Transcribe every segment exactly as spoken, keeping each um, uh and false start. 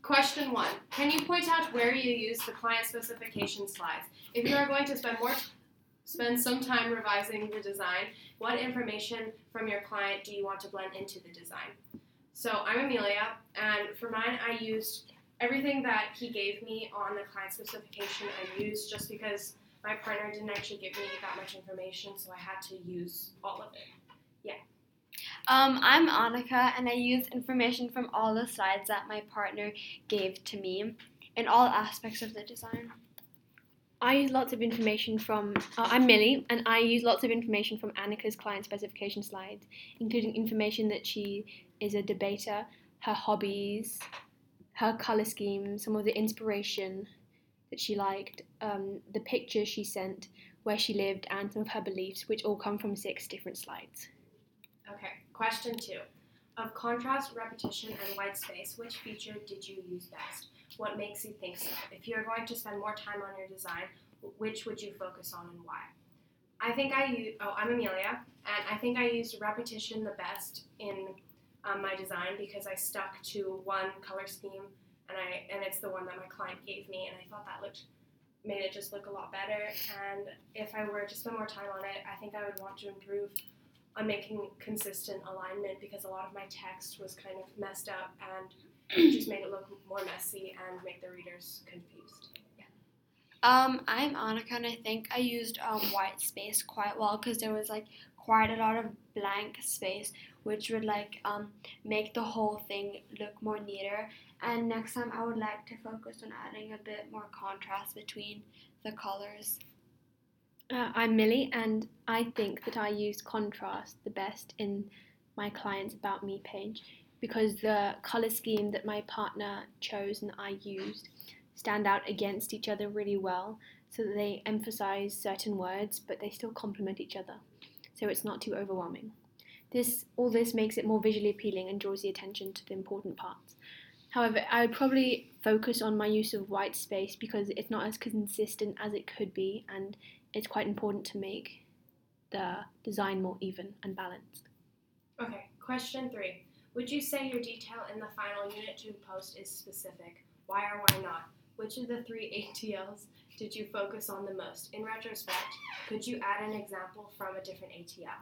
Question one. Can you point out where you use the client specification slides? If you are going to spend more t- spend some time revising the design, what information from your client do you want to blend into the design? So I'm Amelia, and for mine I used everything that he gave me on the client specification I used just because my partner didn't actually give me that much information, so I had to use all of it. Yeah. Um, I'm Annika, and I used information from all the slides that my partner gave to me in all aspects of the design. I use lots of information from, uh, I'm Millie, and I use lots of information from Annika's client specification slides, including information that she is a debater, her hobbies, her colour scheme, some of the inspiration that she liked, um, the pictures she sent, where she lived, and some of her beliefs, which all come from six different slides. Okay, question two. Of contrast, repetition, and white space, which feature did you use best? What makes you think so? If you're going to spend more time on your design, which would you focus on and why? I think I use, oh, I'm Amelia, and I think I used repetition the best in um, my design because I stuck to one color scheme, and I and it's the one that my client gave me, and I thought that looked made it just look a lot better. And if I were to spend more time on it, I think I would want to improve on making consistent alignment because a lot of my text was kind of messed up and it just made it look more messy and make the readers confused. Yeah. Um, I'm Annika, and I think I used um, white space quite well because there was like quite a lot of blank space, which would like um, make the whole thing look more neater. And next time I would like to focus on adding a bit more contrast between the colors. Uh, I'm Millie, and I think that I used contrast the best in my client's About Me page because the colour scheme that my partner chose and I used stand out against each other really well, so that they emphasise certain words but they still complement each other, so it's not too overwhelming. This all this makes it more visually appealing and draws the attention to the important parts. However, I would probably focus on my use of white space because it's not as consistent as it could be, and it's quite important to make the design more even and balanced. Okay, question three. Would you say your detail in the final Unit two post is specific? Why or why not? Which of the three A T Ls did you focus on the most? In retrospect, could you add an example from a different A T L?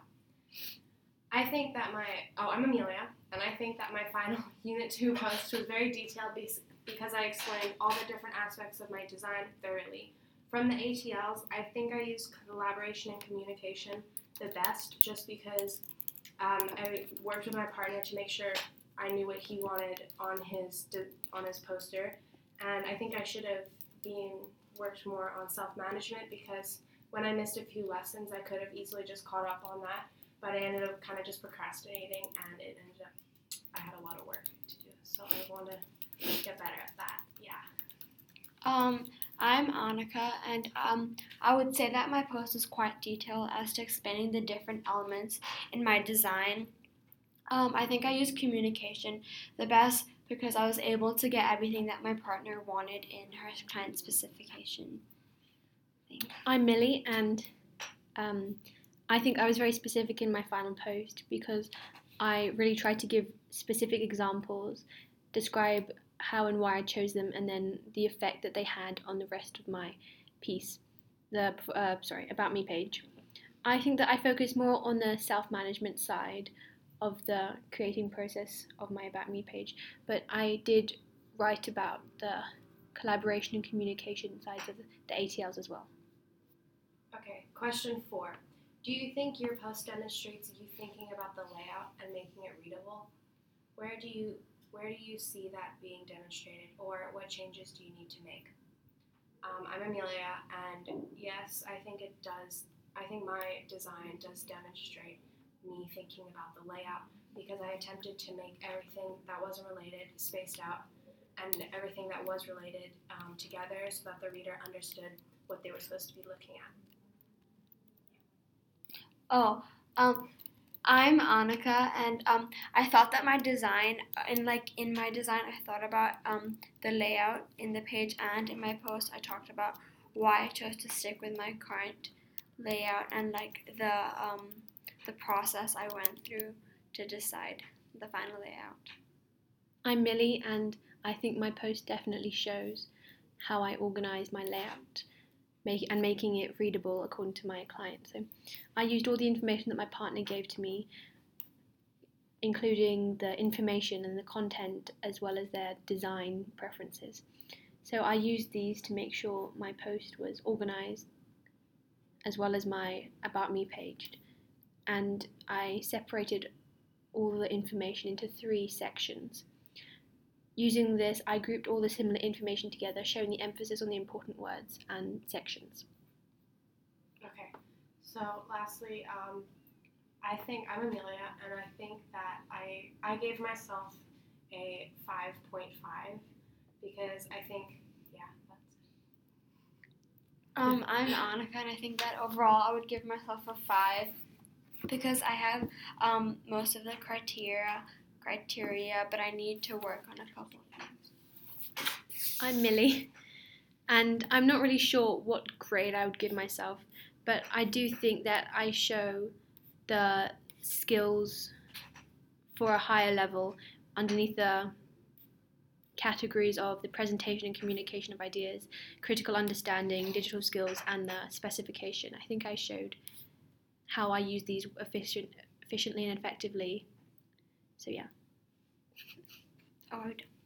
I think that my, oh, I'm Amelia, and I think that my final Unit two post was very detailed because I explained all the different aspects of my design thoroughly. From the A T Ls, I think I used collaboration and communication the best just because um, I worked with my partner to make sure I knew what he wanted on his on his poster, and I think I should have been worked more on self-management because when I missed a few lessons, I could have easily just caught up on that, but I ended up kind of just procrastinating, and it ended up I had a lot of work to do, so I want to get better at that. Yeah. Um, I'm Annika, and um, I would say that my post is quite detailed as to explaining the different elements in my design. Um, I think I used communication the best because I was able to get everything that my partner wanted in her client specification thing. I'm Millie, and um, I think I was very specific in my final post because I really tried to give specific examples, describe how and why I chose them, and then the effect that they had on the rest of my piece, the uh, sorry About Me page. I think that I focused more on the self-management side of the creating process of my About Me page, but I did write about the collaboration and communication sides of the A T Ls as well. Okay, question four. Do you think your post demonstrates you thinking about the layout and making it readable? Where do you Where do you see that being demonstrated, or what changes do you need to make? Um, I'm Amelia, and yes, I think it does. I think my design does demonstrate me thinking about the layout because I attempted to make everything that wasn't related spaced out and everything that was related um, together so that the reader understood what they were supposed to be looking at. Oh, um, I'm Annika, and um, I thought that my design, in like in my design, I thought about um, the layout in the page, and in my post, I talked about why I chose to stick with my current layout and like the um, the process I went through to decide the final layout. I'm Millie, and I think my post definitely shows how I organise my layout make, and making it readable according to my client. So I used all the information that my partner gave to me, including the information and the content as well as their design preferences. So I used these to make sure my post was organised as well as my About Me page. And I separated all the information into three sections. Using this, I grouped all the similar information together, showing the emphasis on the important words and sections. Okay, so lastly, um, I think I'm Amelia, and I think that I I gave myself a five point five because I think, yeah, that's Um, I'm Annika, and I think that overall I would give myself a five because I have um, most of the criteria, criteria, but I need to work on a couple of things. I'm Millie, and I'm not really sure what grade I would give myself, but I do think that I show the skills for a higher level underneath the categories of the presentation and communication of ideas, critical understanding, digital skills, and the specification. I think I showed how I use these efficient, efficiently and effectively. So yeah. Oh, I would